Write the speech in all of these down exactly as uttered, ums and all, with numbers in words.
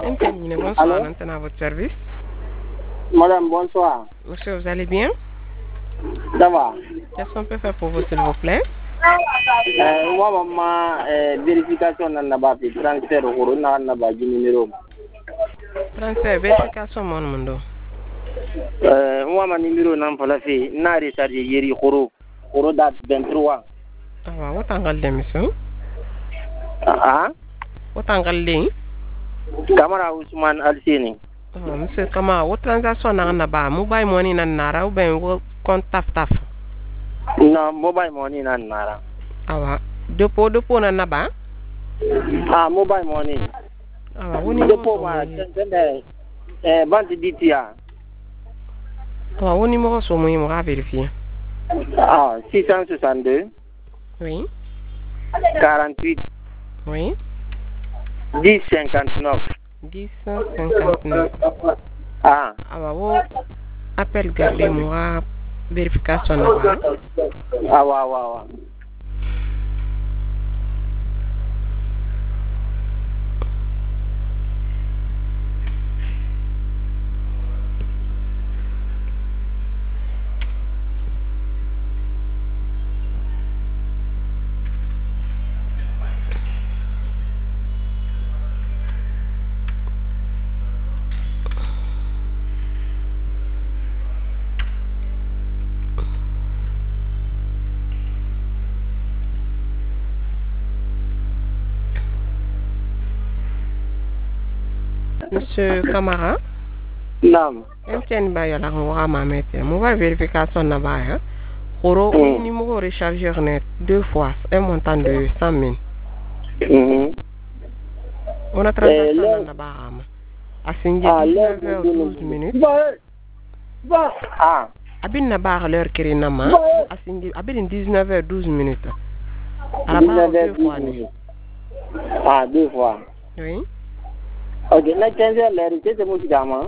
Interligne, bonsoir, maintenant à votre service. Madame, bonsoir. Monsieur, vous allez bien? Ça va. Qu'est-ce qu'on peut faire pour vous, s'il vous plaît? Euh, moi, maman, euh, vérification n'a pas fait transfert au corona, n'a pas de numéro. Transfert, vérification, mon mundo. Euh, moi, mon numéro n'a pas fait. N'a rechargé hier, Koro. Koro date vingt-trois. Ah, ouais, what angle de monsieur? Ah? What angle de? Kamara Ousmane Alseni. Ah, monsieur, comment? What transaction n'a pas? Mobile money n'a nara ou ben wo compte taf taf? Non, mobile money n'a nara. Ah, ouais. Dépôt, dépôt n'a pas? Ah, mobile money. Ah, ouais, où ni dépôt, ma, euh, vente d'I T A. Ah, ouais, où numéro sur moi, il m'aura vérifié. Ah, six cent soixante-deux. Oui. quarante-huit. Oui. dix cinquante-neuf. dix cinquante-neuf. Ah. Ah, bah, vous appel garder moi vérification là-bas. Ah, ouais, ouais, ouais. Monsieur Camara? Non. M T N ba yala ko wa ma mete. Mobile vérification na ba ya. Koro mm. numéro rechargeur net deux fois un montant de cent mille. Mm-hmm. On a transaction eh, na ba ama. Asinge ah, dix-neuf heures douze minutes. Ba. Ah. Abin na ba l'heure kiri na ma. Asinge abin dix-neuf heures douze minutes. Ala ba deux fois ni. Ah, deux fois. Oui. Ok, na quinze heures l'heure, c'est mon gamin.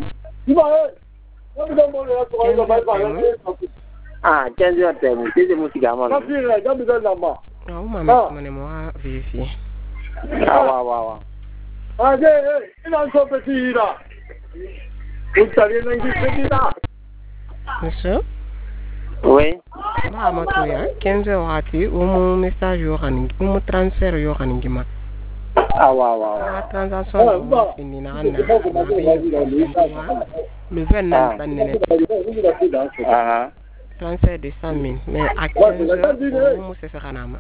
Ah, quinze heures terme, c'est mon gamin. Ah, où ma mère m'a moi vérifier. Ah, wa wa wa. Ah, eh, il a un petit là. Vous savez un petit là. Monsieur? Oui. Bah, ma toya, quinze heures hati, ou mon message yo haning, ou mon transfert yo haningima. Ah, wa wa wa. La transaction fini na na. Le vingt-neuf d'année. Ah. Transfert de cent mille. Mais à quinze heures, on se fera nama.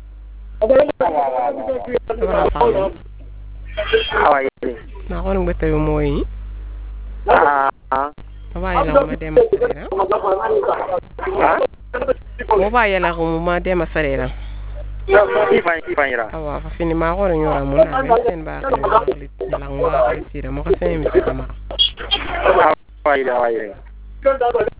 Ah, oui. Na ko ngbe tayo mo yi. Ah. Ba ya la ma dem sarera. Ah. Mo ba ya la ko ma dem sarera. Ifan ifan ira. Awa fa fini ma ko nyora mo na be sen ba ko la la ngwa ka sira mo ka sen mi ka ma. Ah, wa ira wa ira.